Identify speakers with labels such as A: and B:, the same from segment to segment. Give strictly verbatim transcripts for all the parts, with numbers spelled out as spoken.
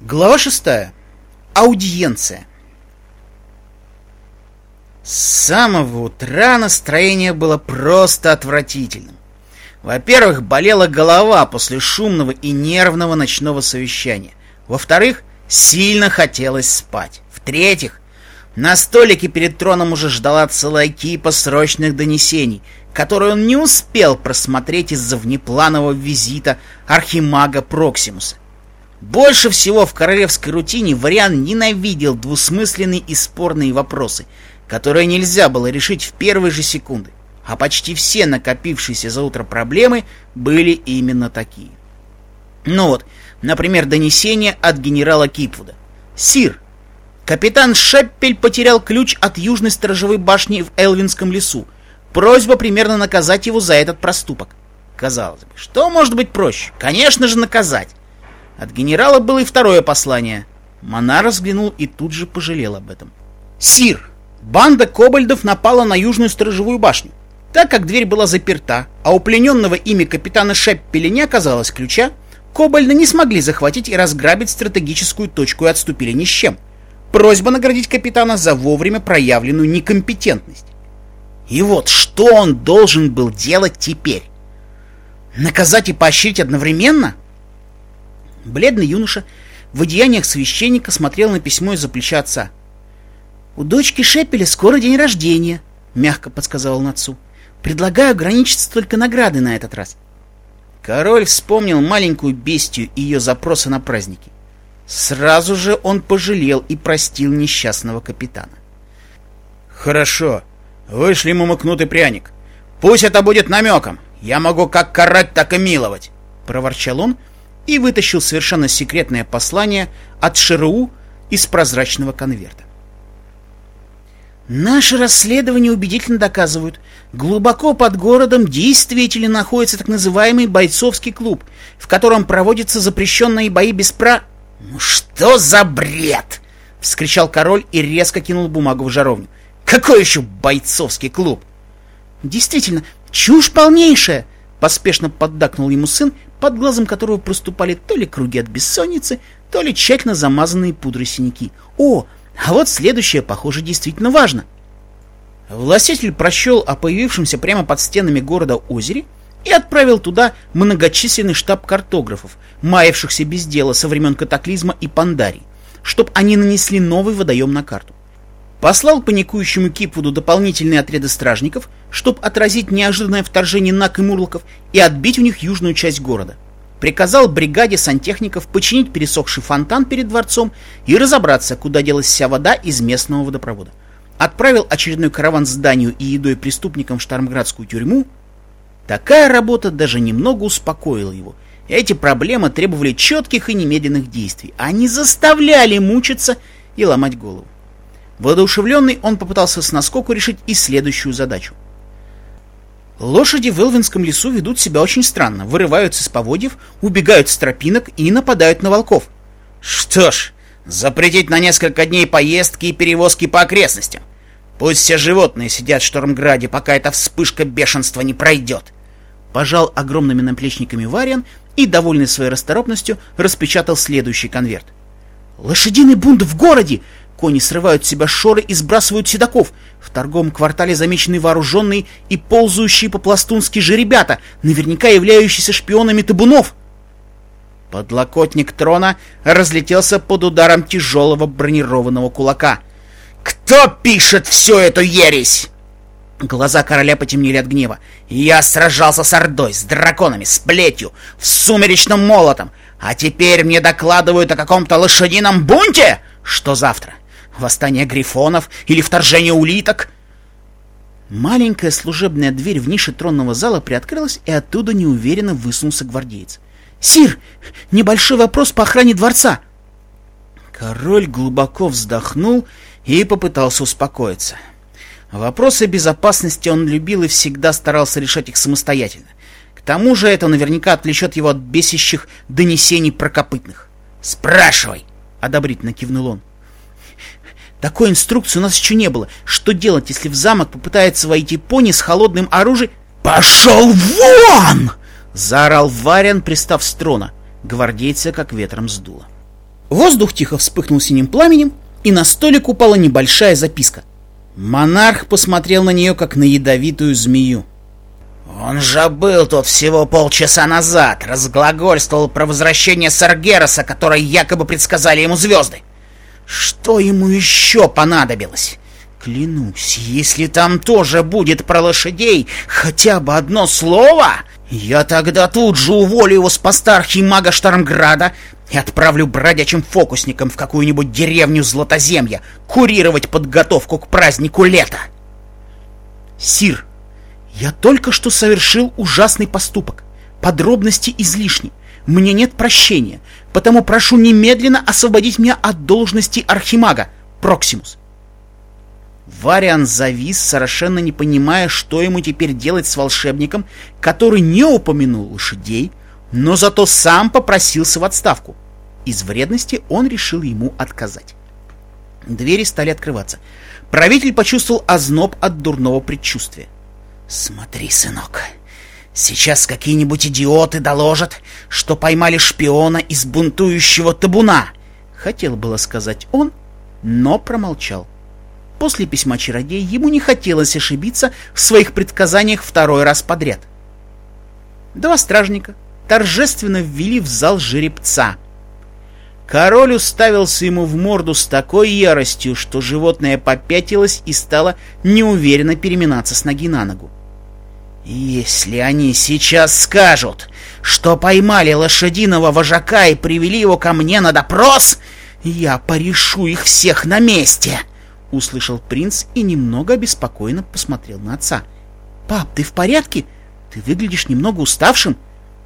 A: Глава шестая. Аудиенция. С самого утра настроение было просто отвратительным. Во-первых, болела голова после шумного и нервного ночного совещания. Во-вторых, сильно хотелось спать. В-третьих, на столике перед троном уже ждала целая кипа срочных донесений, которые он не успел просмотреть из-за внепланового визита архимага Проксимуса. Больше всего в королевской рутине Вариан ненавидел двусмысленные и спорные вопросы, которые нельзя было решить в первые же секунды, а почти все накопившиеся за утро проблемы были именно такие. Ну вот, например, донесение от генерала Кипвуда. «Сир, капитан Шеппель потерял ключ от южной сторожевой башни в Элвинском лесу. Просьба примерно наказать его за этот проступок». Казалось бы, что может быть проще? Конечно же, наказать. От генерала было и второе послание. Монар взглянул и тут же пожалел об этом. «Сир, банда кобальдов напала на южную сторожевую башню. Так как дверь была заперта, а у плененного ими капитана Шеппеля не оказалось ключа, кобальды не смогли захватить и разграбить стратегическую точку и отступили ни с чем. Просьба наградить капитана за вовремя проявленную некомпетентность». И вот что он должен был делать теперь? Наказать и поощрить одновременно? Бледный юноша в одеяниях священника смотрел на письмо из-за плеча отца. «У дочки Шеппеля скоро день рождения», — мягко подсказал он отцу. «Предлагаю ограничиться только наградой на этот раз». Король вспомнил маленькую бестию и ее запросы на праздники. Сразу же он пожалел и простил несчастного капитана. «Хорошо, вышли ему мыкнутый пряник. Пусть это будет намеком. Я могу как карать, так и миловать», — проворчал он и вытащил совершенно секретное послание от ШРУ из прозрачного конверта. «Наши расследования убедительно доказывают, глубоко под городом действительно находится так называемый бойцовский клуб, в котором проводятся запрещенные бои без прав...» «Ну что за бред!» — вскричал король и резко кинул бумагу в жаровню. «Какой еще бойцовский клуб?» «Действительно, чушь полнейшая!» — поспешно поддакнул ему сын, под глазом которого проступали то ли круги от бессонницы, то ли тщательно замазанные пудрой синяки. «О, а вот следующее, похоже, действительно важно». Властитель прочел о появившемся прямо под стенами города озере и отправил туда многочисленный штаб картографов, маявшихся без дела со времен катаклизма и Пандарии, чтоб они нанесли новый водоем на карту. Послал паникующему Кипвуду дополнительные отряды стражников, чтобы отразить неожиданное вторжение наг и мурлоков и отбить у них южную часть города. Приказал бригаде сантехников починить пересохший фонтан перед дворцом и разобраться, куда делась вся вода из местного водопровода. Отправил очередной караван с зданию и едой преступникам в Штормградскую тюрьму. Такая работа даже немного успокоила его. Эти проблемы требовали четких и немедленных действий, а не заставляли мучиться и ломать голову. Воодушевленный, он попытался с наскоку решить и следующую задачу. Лошади в Элвинском лесу ведут себя очень странно, вырываются из поводьев, убегают с тропинок и нападают на волков. Что ж, запретить на несколько дней поездки и перевозки по окрестностям. Пусть все животные сидят в Штормграде, пока эта вспышка бешенства не пройдет. Пожал огромными наплечниками Вариан и, довольный своей расторопностью, распечатал следующий конверт. «Лошадиный бунт в городе! Кони срывают с себя шоры и сбрасывают седаков. В торговом квартале замечены вооруженные и ползающие по-пластунски жеребята, наверняка являющиеся шпионами табунов». Подлокотник трона разлетелся под ударом тяжелого бронированного кулака. «Кто пишет всю эту ересь?» Глаза короля потемнели от гнева. «Я сражался с Ордой, с драконами, с плетью, с сумеречным молотом, а теперь мне докладывают о каком-то лошадином бунте? Что завтра? Восстание грифонов или вторжение улиток?» Маленькая служебная дверь в нише тронного зала приоткрылась, и оттуда неуверенно высунулся гвардеец. «Сир, небольшой вопрос по охране дворца». Король глубоко вздохнул и попытался успокоиться. Вопросы безопасности он любил и всегда старался решать их самостоятельно. К тому же это наверняка отвлечет его от бесящих донесений про копытных. «Спрашивай!» — одобрительно кивнул он. «Такой инструкции у нас еще не было. Что делать, если в замок попытается войти пони с холодным оружием?» «Пошел вон!» — заорал Вариан, пристав с трона. Гвардейца как ветром сдуло. Воздух тихо вспыхнул синим пламенем, и на столик упала небольшая записка. Монарх посмотрел на нее, как на ядовитую змею. «Он же был тут всего полчаса назад, разглагольствовал про возвращение Саргераса, которое якобы предсказали ему звезды. Что ему еще понадобилось? Клянусь, если там тоже будет про лошадей хотя бы одно слово, я тогда тут же уволю его с поста архимага Штармграда и отправлю бродячим фокусником в какую-нибудь деревню Златоземья курировать подготовку к празднику лета. Сир, я только что совершил ужасный поступок. Подробности излишни. Мне нет прощения, потому прошу немедленно освободить меня от должности архимага, Проксимус». Вариан завис, совершенно не понимая, что ему теперь делать с волшебником, который не упомянул лошадей, но зато сам попросился в отставку. Из вредности он решил ему отказать. Двери стали открываться. Правитель почувствовал озноб от дурного предчувствия. «Смотри, сынок, сейчас какие-нибудь идиоты доложат, что поймали шпиона из бунтующего табуна», — хотел было сказать он, но промолчал. После письма чародея ему не хотелось ошибиться в своих предсказаниях второй раз подряд. Два стражника торжественно ввели в зал жеребца. Король уставился ему в морду с такой яростью, что животное попятилось и стало неуверенно переминаться с ноги на ногу. «Если они сейчас скажут, что поймали лошадиного вожака и привели его ко мне на допрос, я порешу их всех на месте!» — услышал принц и немного обеспокоенно посмотрел на отца. «Пап, ты в порядке? Ты выглядишь немного уставшим».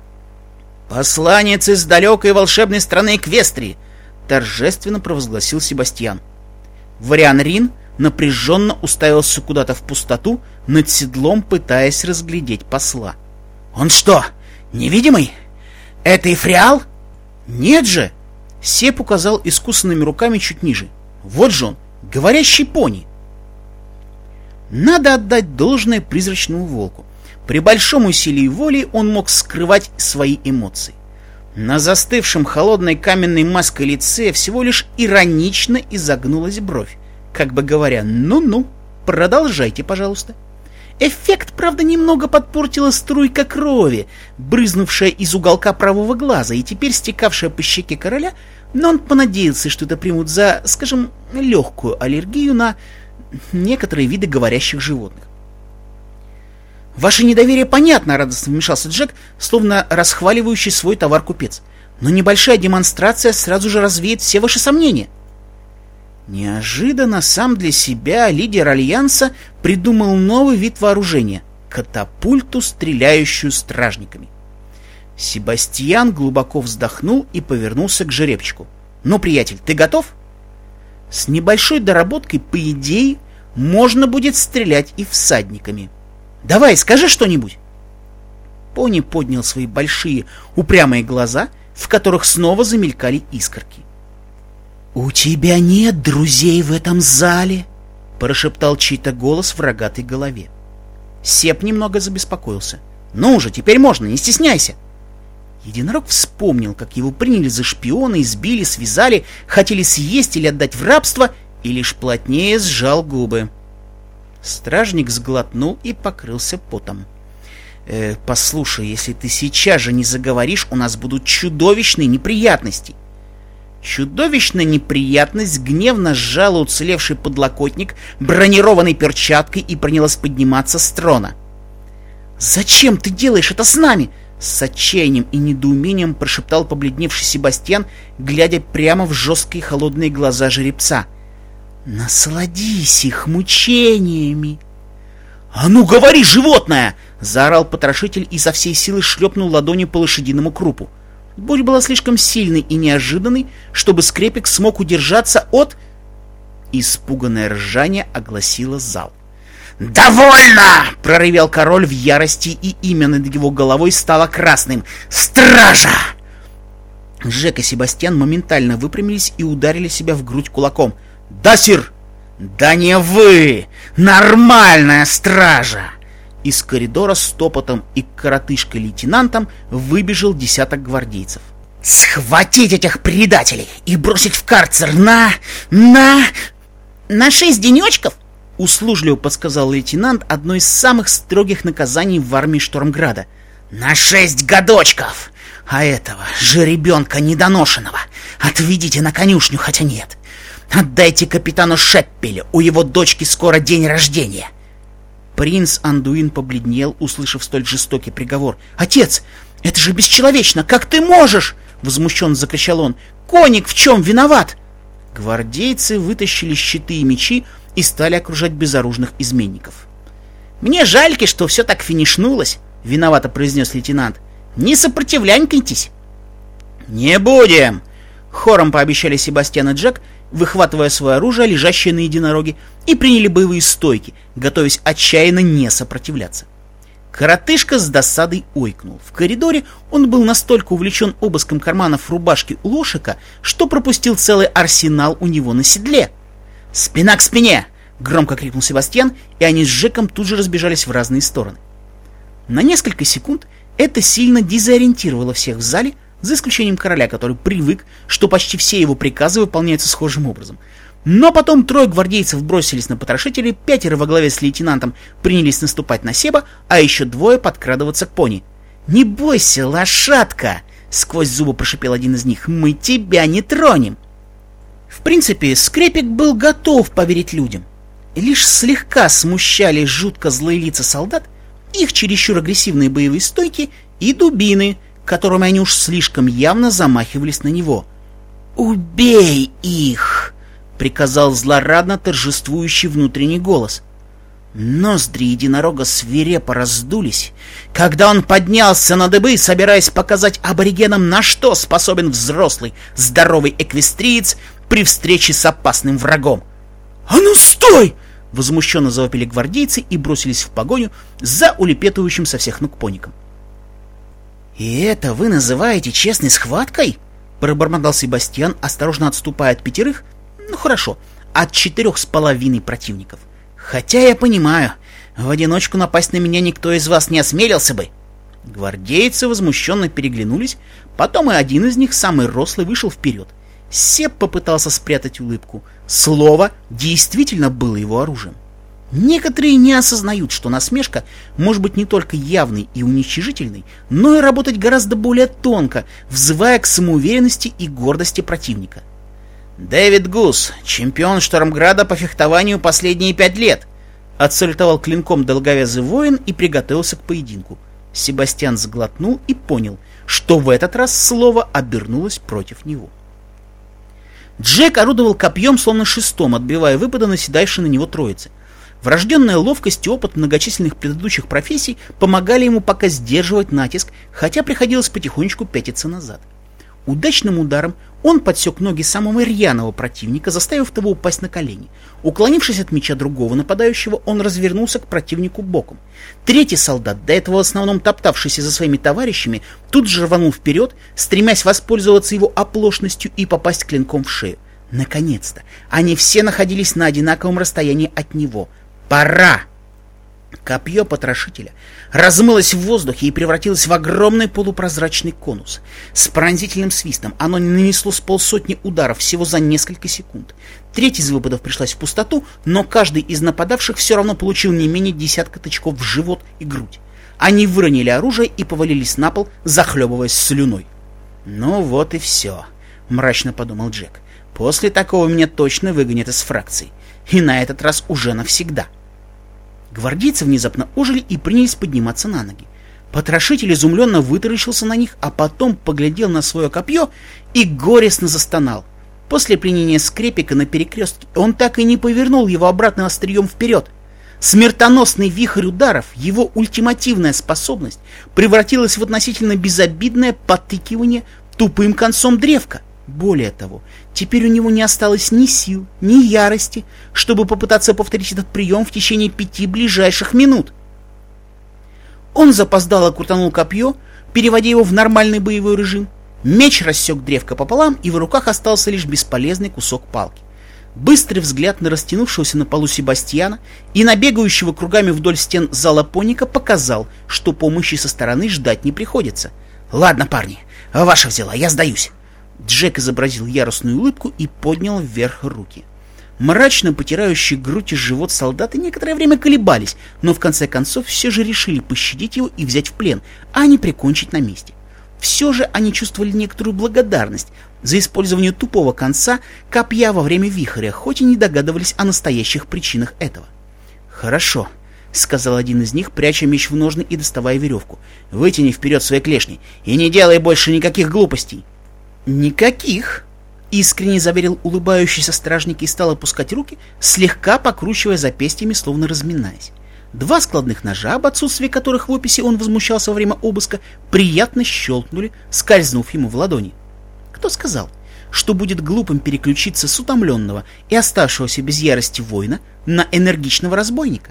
A: «Посланец из далекой волшебной страны Эквестрии!» — торжественно провозгласил Себастьян. Вариан Рин напряженно уставился куда-то в пустоту, над седлом пытаясь разглядеть посла. «Он что, невидимый? Это Ифриал?» «Нет же!» — Сеп указал искусанными руками чуть ниже. «Вот же он, говорящий пони!» Надо отдать должное призрачному волку. При большом усилии воли он мог скрывать свои эмоции. На застывшем холодной каменной маской лице всего лишь иронично изогнулась бровь, как бы говоря: «Ну-ну, продолжайте, пожалуйста». Эффект, правда, немного подпортила струйка крови, брызнувшая из уголка правого глаза и теперь стекавшая по щеке короля, но он понадеялся, что это примут за, скажем, легкую аллергию на некоторые виды говорящих животных. «Ваше недоверие понятно», — радостно вмешался Джек, словно расхваливающий свой товар купец. «Но небольшая демонстрация сразу же развеет все ваши сомнения». Неожиданно сам для себя лидер Альянса придумал новый вид вооружения — катапульту, стреляющую стражниками. Себастьян глубоко вздохнул и повернулся к жеребчику. «Ну, приятель, ты готов?» «С небольшой доработкой, по идее, можно будет стрелять и всадниками. Давай, скажи что-нибудь!» Пони поднял свои большие упрямые глаза, в которых снова замелькали искорки. «У тебя нет друзей в этом зале?» — прошептал чей-то голос в рогатой голове. Сеп немного забеспокоился. «Ну же, теперь можно, не стесняйся!» Единорог вспомнил, как его приняли за шпиона, избили, связали, хотели съесть или отдать в рабство, и лишь плотнее сжал губы. Стражник сглотнул и покрылся потом. «Э, послушай, если ты сейчас же не заговоришь, у нас будут чудовищные неприятности». Чудовищная неприятность гневно сжала уцелевший подлокотник бронированной перчаткой и принялась подниматься с трона. «Зачем ты делаешь это с нами?» — с отчаянием и недоумением прошептал побледневший Себастьян, глядя прямо в жесткие холодные глаза жеребца. «Насладись их мучениями!» «А ну говори, животное!» — заорал потрошитель и со всей силы шлепнул ладонью по лошадиному крупу. Боль была слишком сильной и неожиданной, чтобы скрепик смог удержаться от... Испуганное ржание огласило зал. «Довольно!» — проревел король в ярости, и имя над его головой стало красным. «Стража!» Джек и Себастьян моментально выпрямились и ударили себя в грудь кулаком. «Да, сир!» «Да не вы! Нормальная стража!» Из коридора с топотом и коротышкой-лейтенантом выбежал десяток гвардейцев. Схватить этих предателей и бросить в карцер на... на... на шесть денечков? Услужливо подсказал лейтенант одно из самых строгих наказаний в армии Штормграда. На шесть годочков! А этого жеребенка недоношенного отведите на конюшню, хотя нет. Отдайте капитану Шеппелю, у его дочки скоро день рождения. Принц Андуин побледнел, услышав столь жестокий приговор. «Отец, это же бесчеловечно! Как ты можешь?» — возмущенно закричал он. «Коник в чем виноват?» Гвардейцы вытащили щиты и мечи и стали окружать безоружных изменников. «Мне жальки, что все так финишнулось», — виновато произнес лейтенант. «Не сопротивлянькайтесь». «Не будем!» — хором пообещали Себастьян и Джек, выхватывая свое оружие, лежащее на единороге, и приняли боевые стойки, готовясь отчаянно не сопротивляться. Коротышка с досадой ойкнул. В коридоре он был настолько увлечен обыском карманов рубашки у Лошика, что пропустил целый арсенал у него на седле. «Спина к спине!» — громко крикнул Себастьян, и они с Джеком тут же разбежались в разные стороны. На несколько секунд это сильно дезориентировало всех в зале, за исключением короля, который привык, что почти все его приказы выполняются схожим образом. Но потом трое гвардейцев бросились на потрошителей, пятеро во главе с лейтенантом принялись наступать на Себа, а еще двое подкрадываться к пони. «Не бойся, лошадка!» — сквозь зубы прошипел один из них. «Мы тебя не тронем!» В принципе, Скрепик был готов поверить людям. Лишь слегка смущали жутко злые лица солдат, их чересчур агрессивные боевые стойки и дубины, которыми они уж слишком явно замахивались на него. «Убей их!» — приказал злорадно торжествующий внутренний голос. Ноздри единорога свирепо раздулись, когда он поднялся на дыбы, собираясь показать аборигенам, на что способен взрослый, здоровый эквестриец при встрече с опасным врагом. «А ну стой!» — возмущенно завопили гвардейцы и бросились в погоню за улепетывающим со всех ног поником. «И это вы называете честной схваткой?» — пробормотал Себастьян, осторожно отступая от пятерых, ну хорошо, от четырех с половиной противников. «Хотя я понимаю, в одиночку напасть на меня никто из вас не осмелился бы». Гвардейцы возмущенно переглянулись, потом и один из них, самый рослый, вышел вперед. Себ попытался спрятать улыбку. Слово действительно было его оружием. Некоторые не осознают, что насмешка может быть не только явной и уничижительной, но и работать гораздо более тонко, взывая к самоуверенности и гордости противника. «Дэвид Гус, чемпион Штормграда по фехтованию последние пять лет», — отсалютовал клинком долговязый воин и приготовился к поединку. Себастьян сглотнул и понял, что в этот раз слово обернулось против него. Джек орудовал копьем, словно шестом, отбивая выпады наседавшей на него троицы. Врожденная ловкость и опыт многочисленных предыдущих профессий помогали ему пока сдерживать натиск, хотя приходилось потихонечку пятиться назад. Удачным ударом он подсек ноги самого рьяного противника, заставив того упасть на колени. Уклонившись от меча другого нападающего, он развернулся к противнику боком. Третий солдат, до этого в основном топтавшийся за своими товарищами, тут же рванул вперед, стремясь воспользоваться его оплошностью и попасть клинком в шею. Наконец-то! Они все находились на одинаковом расстоянии от него. Пора! Копье потрошителя размылось в воздухе и превратилось в огромный полупрозрачный конус. С пронзительным свистом оно нанесло с полсотни ударов всего за несколько секунд. Треть из выпадов пришлась в пустоту, но каждый из нападавших все равно получил не менее десятка тычков в живот и грудь. Они выронили оружие и повалились на пол, захлебываясь слюной. «Ну вот и все», — мрачно подумал Джек. «После такого меня точно выгонят из фракции. И на этот раз уже навсегда». Гвардейцы внезапно ожили и принялись подниматься на ноги. Потрошитель изумленно вытаращился на них, а потом поглядел на свое копье и горестно застонал. После пленения Скрепика на перекрестке он так и не повернул его обратно острием вперед. Смертоносный вихрь ударов, его ультимативная способность, превратилась в относительно безобидное подтыкивание тупым концом древка. Более того, теперь у него не осталось ни сил, ни ярости, чтобы попытаться повторить этот прием в течение пяти ближайших минут. Он запоздало крутанул копье, переводя его в нормальный боевой режим. Меч рассек древко пополам, и в руках остался лишь бесполезный кусок палки. Быстрый взгляд на растянувшегося на полу Себастьяна и на бегающего кругами вдоль стен зала поника показал, что помощи со стороны ждать не приходится. Ладно, парни, ваша взяла, я сдаюсь. Джек изобразил яростную улыбку и поднял вверх руки. Мрачно потирающие грудь и живот солдаты некоторое время колебались, но в конце концов все же решили пощадить его и взять в плен, а не прикончить на месте. Все же они чувствовали некоторую благодарность за использование тупого конца копья во время вихря, хоть и не догадывались о настоящих причинах этого. «Хорошо», — сказал один из них, пряча меч в ножны и доставая веревку. «Вытяни вперед свои клешни и не делай больше никаких глупостей». «Никаких», — искренне заверил улыбающийся стражник и стал опускать руки, слегка покручивая запястьями, словно разминаясь. Два складных ножа, об отсутствии которых в описи он возмущался во время обыска, приятно щелкнули, скользнув ему в ладони. Кто сказал, что будет глупым переключиться с утомленного и оставшегося без ярости воина на энергичного разбойника?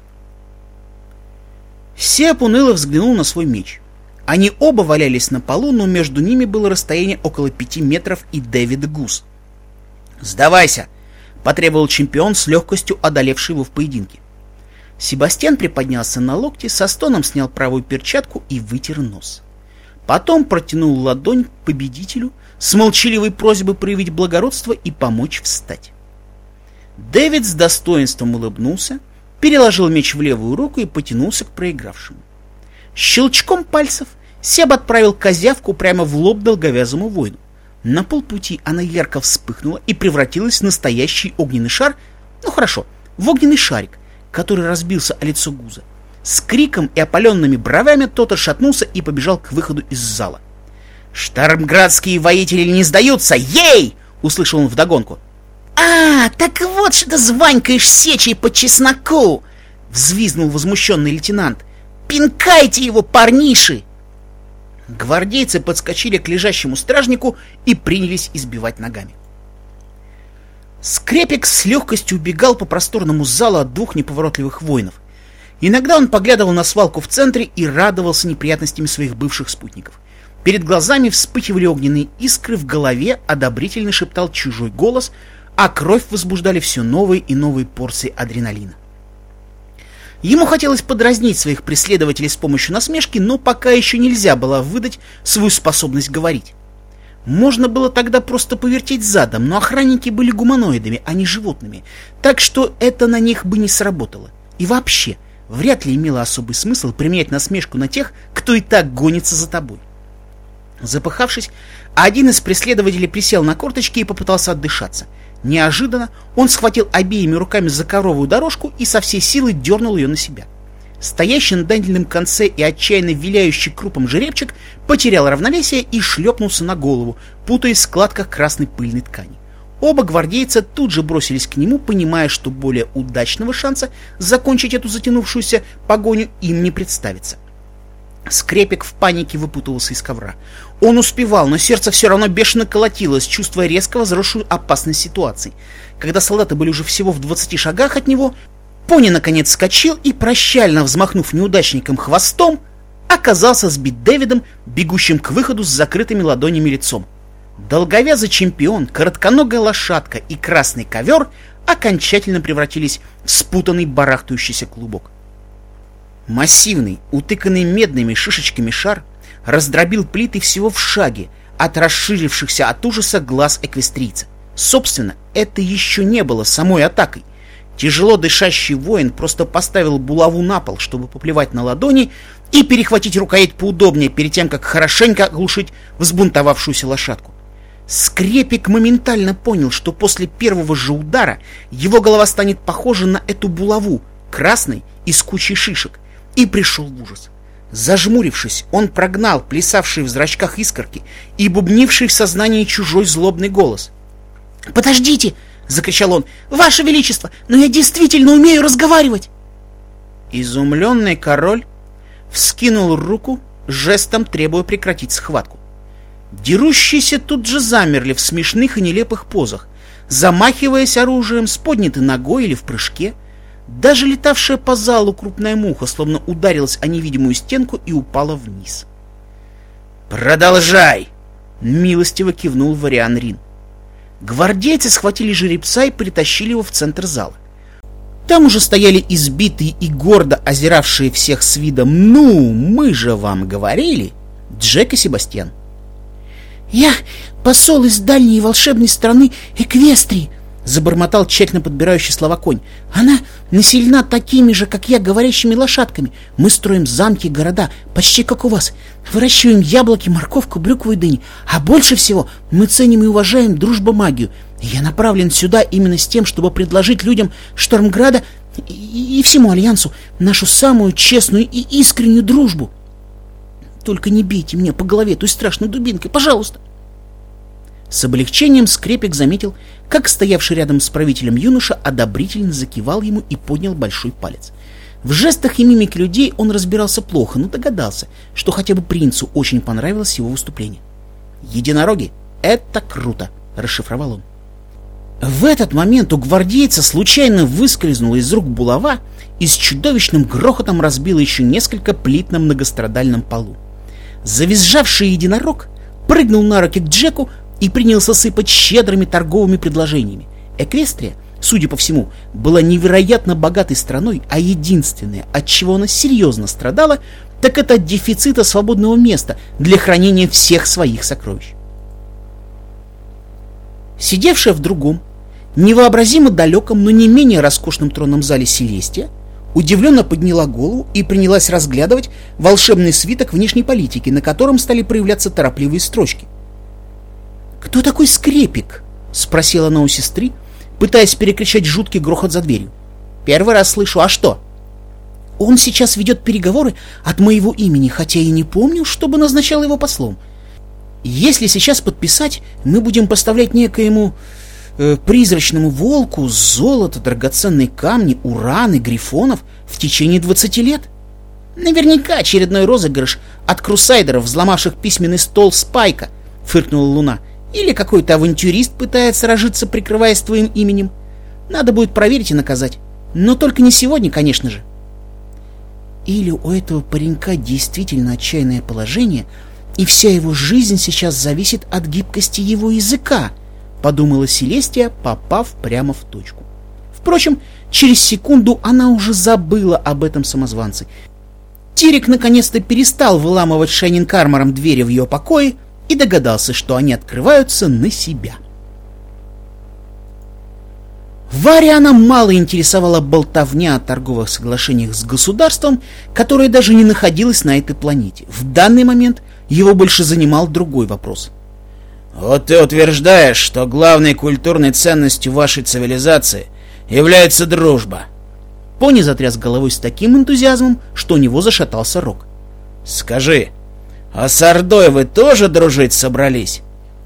A: Сиап уныло взглянул на свой меч. Они оба валялись на полу, но между ними было расстояние около пяти метров, и Дэвид Гус. «Сдавайся!» — потребовал чемпион, с легкостью одолевший его в поединке. Себастьян приподнялся на локте, со стоном снял правую перчатку и вытер нос. Потом протянул ладонь к победителю с молчаливой просьбой проявить благородство и помочь встать. Дэвид с достоинством улыбнулся, переложил меч в левую руку и потянулся к проигравшему. Щелчком пальцев Себ отправил козявку прямо в лоб долговязому воину. На полпути она ярко вспыхнула и превратилась в настоящий огненный шар, ну хорошо, в огненный шарик, который разбился о лицо Гуза. С криком и опаленными бровями тот отшатнулся и побежал к выходу из зала. «Штармградские воители не сдаются! Ей!» — услышал он вдогонку. «А, так вот что ты званькаешь сечей по чесноку!» — взвизнул возмущенный лейтенант. «Пинкайте его, парниши!» Гвардейцы подскочили к лежащему стражнику и принялись избивать ногами. Скрепик с легкостью убегал по просторному залу от двух неповоротливых воинов. Иногда он поглядывал на свалку в центре и радовался неприятностями своих бывших спутников. Перед глазами вспыхивали огненные искры, в голове одобрительно шептал чужой голос, а кровь возбуждали все новые и новые порции адреналина. Ему хотелось подразнить своих преследователей с помощью насмешки, но пока еще нельзя было выдать свою способность говорить. Можно было тогда просто повертеть задом, но охранники были гуманоидами, а не животными, так что это на них бы не сработало. И вообще, вряд ли имело особый смысл применять насмешку на тех, кто и так гонится за тобой. Запыхавшись, один из преследователей присел на корточки и попытался отдышаться. Неожиданно он схватил обеими руками за ковровую дорожку и со всей силы дернул ее на себя. Стоящий на дальнем конце и отчаянно виляющий крупом жеребчик потерял равновесие и шлепнулся на голову, путаясь в складках красной пыльной ткани. Оба гвардейца тут же бросились к нему, понимая, что более удачного шанса закончить эту затянувшуюся погоню им не представится. Скрепик в панике выпутывался из ковра. Он успевал, но сердце все равно бешено колотилось, чувствуя резко возросшую опасность ситуации. Когда солдаты были уже всего в двадцати шагах от него, пони наконец вскочил и, прощально взмахнув неудачником хвостом, оказался сбит Дэвидом, бегущим к выходу с закрытыми ладонями лицом. Долговязый чемпион, коротконогая лошадка и красный ковер окончательно превратились в спутанный барахтающийся клубок. Массивный, утыканный медными шишечками шар раздробил плиты всего в шаге от расширившихся от ужаса глаз эквестрийца. Собственно, это еще не было самой атакой. Тяжело дышащий воин просто поставил булаву на пол, чтобы поплевать на ладони и перехватить рукоять поудобнее перед тем, как хорошенько оглушить взбунтовавшуюся лошадку. Скрепик моментально понял, что после первого же удара его голова станет похожа на эту булаву, красной и с кучей шишек, и пришел в ужас. Зажмурившись, он прогнал плясавшие в зрачках искорки и бубнивший в сознании чужой злобный голос. «Подождите!» — закричал он. «Ваше Величество, но я действительно умею разговаривать!» Изумленный король вскинул руку, жестом требуя прекратить схватку. Дерущиеся тут же замерли в смешных и нелепых позах, замахиваясь оружием с поднятой ногой или в прыжке. Даже летавшая по залу крупная муха словно ударилась о невидимую стенку и упала вниз. «Продолжай!» — милостиво кивнул Вариан Рин. Гвардейцы схватили жеребца и притащили его в центр зала. Там уже стояли избитые и гордо озиравшие всех с видом «Ну, мы же вам говорили!» Джек и Себастьян.
B: «Я посол из дальней волшебной страны Эквестрии», — забормотал тщательно подбирающий слова конь. «Она населена такими же, как я, говорящими лошадками. Мы строим замки и города, почти как у вас. Выращиваем яблоки, морковку, брюкву и дыни. А больше всего мы ценим и уважаем дружбу-магию. Я направлен сюда именно с тем, чтобы предложить людям Штормграда и, и всему Альянсу нашу самую честную и искреннюю дружбу. Только не бейте меня по голове той страшной дубинкой, пожалуйста!» С облегчением Скрепик заметил, как стоявший рядом с правителем юноша одобрительно закивал ему и поднял большой палец. В жестах и мимике людей он разбирался плохо, но догадался, что хотя бы принцу очень понравилось его выступление. «Единороги — это круто!» — расшифровал он. В этот момент у гвардейца случайно выскользнула из рук булава и с чудовищным грохотом разбила еще несколько плит на многострадальном полу. Завизжавший единорог прыгнул на руки к Джеку и принялся сыпать щедрыми торговыми предложениями. Эквестрия, судя по всему, была невероятно богатой страной, а единственное, от чего она серьезно страдала, так это от дефицита свободного места для хранения всех своих сокровищ. Сидевшая в другом, невообразимо далеком, но не менее роскошном тронном зале Селестия удивленно подняла голову и принялась разглядывать волшебный свиток внешней политики, на котором стали проявляться торопливые строчки. «Кто такой Скрепик?» — спросила она у сестры, пытаясь перекричать жуткий грохот за дверью. «Первый раз слышу. А что?» «Он сейчас ведет переговоры от моего имени, хотя я не помню, чтобы назначал его послом. Если сейчас подписать, мы будем поставлять некоему э, призрачному волку золото, драгоценные камни, ураны, грифонов в течение двадцати лет. Наверняка очередной розыгрыш от крусайдеров, взломавших письменный стол Спайка», — фыркнула Луна. «Или какой-то авантюрист пытается разжиться, прикрываясь твоим именем. Надо будет проверить и наказать. Но только не сегодня, конечно же». «Или у этого паренька действительно отчаянное положение, и вся его жизнь сейчас зависит от гибкости его языка», — подумала Селестия, попав прямо в точку. Впрочем, через секунду она уже забыла об этом самозванце. Тирик наконец-то перестал выламывать Шайнинг-Армором двери в ее покое и догадался, что они открываются на себя. Вариана мало интересовала болтовня о торговых соглашениях с государством, которое даже не находилось на этой планете. В данный момент его больше занимал другой вопрос.
C: «Вот ты утверждаешь, что главной культурной ценностью вашей цивилизации является дружба».
A: Пони затряс головой с таким энтузиазмом, что у него зашатался рог.
C: «Скажи, а с Ордой вы тоже дружить собрались?»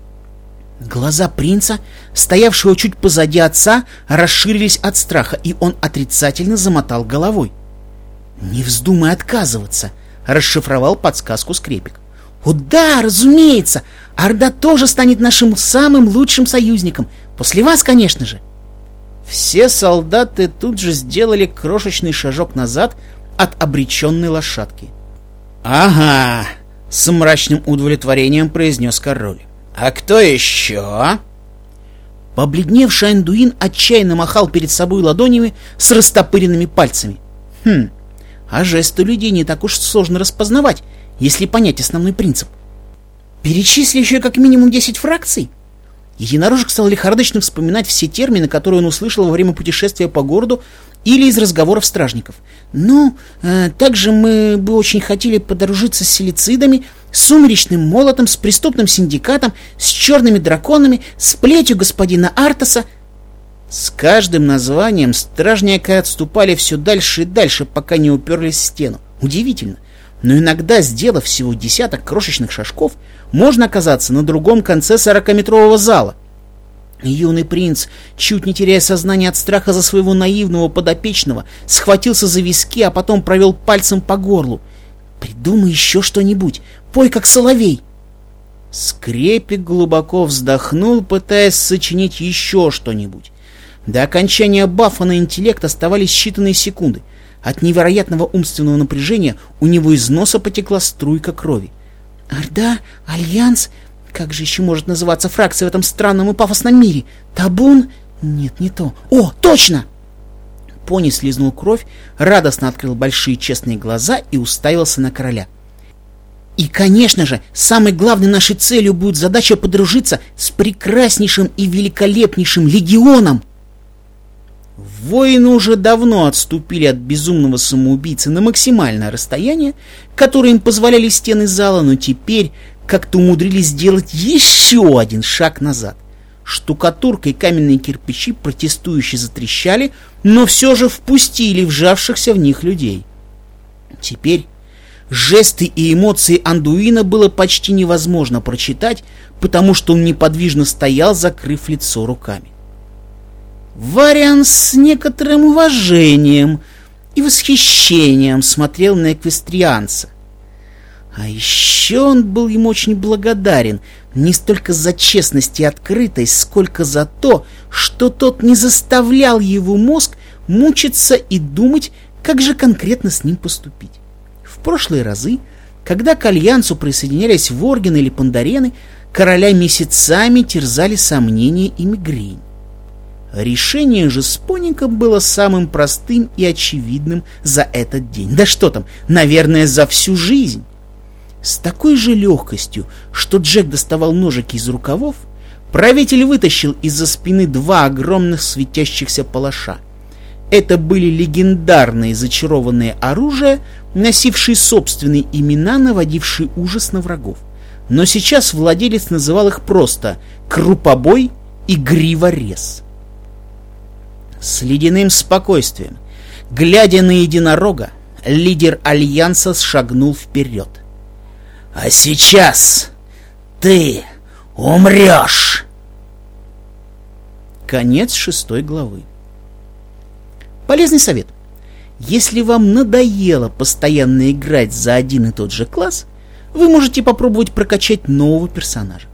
A: Глаза принца, стоявшего чуть позади отца, расширились от страха, и он отрицательно замотал головой. «Не вздумай отказываться», — расшифровал подсказку Скрепик. «О да, разумеется, Орда тоже станет нашим самым лучшим союзником. После вас, конечно же». Все солдаты тут же сделали крошечный шажок назад от обреченной лошадки.
C: «Ага», — с мрачным удовлетворением произнес король. «А кто еще?»
A: Побледневший Андуин отчаянно махал перед собой ладонями с растопыренными пальцами. Хм, а жесты людей не так уж сложно распознавать, если понять основной принцип. Перечисли еще как минимум десять фракций. Единорожек стал лихорадочно вспоминать все термины, которые он услышал во время путешествия по городу или из разговоров стражников. Ну, э, также мы бы очень хотели подружиться с селицидами, с сумеречным молотом, с преступным синдикатом, с черными драконами, с плетью господина Артаса. С каждым названием стражники отступали все дальше и дальше, пока не уперлись в стену. Удивительно, но иногда, сделав всего десяток крошечных шажков, можно оказаться на другом конце сорокаметрового зала. Юный принц, чуть не теряя сознание от страха за своего наивного подопечного, схватился за виски, а потом провел пальцем по горлу. «Придумай еще что-нибудь, пой как соловей!» Скрепик глубоко вздохнул, пытаясь сочинить еще что-нибудь. До окончания бафа на интеллект оставались считанные секунды. От невероятного умственного напряжения у него из носа потекла струйка крови. «Орда, Альянс, как же еще может называться фракция в этом странном и пафосном мире? Табун? Нет, не то. О, точно!» Пони слизнул кровь, радостно открыл большие честные глаза и уставился на короля.
B: И, конечно же, самой главной нашей целью будет задача подружиться с прекраснейшим и великолепнейшим легионом.
A: Воины уже давно отступили от безумного самоубийцы на максимальное расстояние, которое им позволяли стены зала, но теперь как-то умудрились сделать еще один шаг назад. Штукатурка и каменные кирпичи протестующе затрещали, но все же впустили вжавшихся в них людей. Теперь жесты и эмоции Андуина было почти невозможно прочитать, потому что он неподвижно стоял, закрыв лицо руками. Вариан с некоторым уважением и восхищением смотрел на эквестрианца. А еще он был ему очень благодарен не столько за честность и открытость, сколько за то, что тот не заставлял его мозг мучиться и думать, как же конкретно с ним поступить. В прошлые разы, когда к Альянсу присоединялись Воргены или Пандарены, короля месяцами терзали сомнения и мигрень. Решение же Споника было самым простым и очевидным за этот день. Да что там, наверное, за всю жизнь. С такой же легкостью, что Джек доставал ножики из рукавов, правитель вытащил из-за спины два огромных светящихся палаша. Это были легендарные зачарованные оружия, носившие собственные имена, наводившие ужас на врагов. Но сейчас владелец называл их просто «Крупобой» и «Гриворез». С ледяным спокойствием, глядя на единорога, лидер Альянса шагнул вперед. «А сейчас ты умрешь!» Конец шестой главы. Полезный совет. Если вам надоело постоянно играть за один и тот же класс, вы можете попробовать прокачать нового персонажа.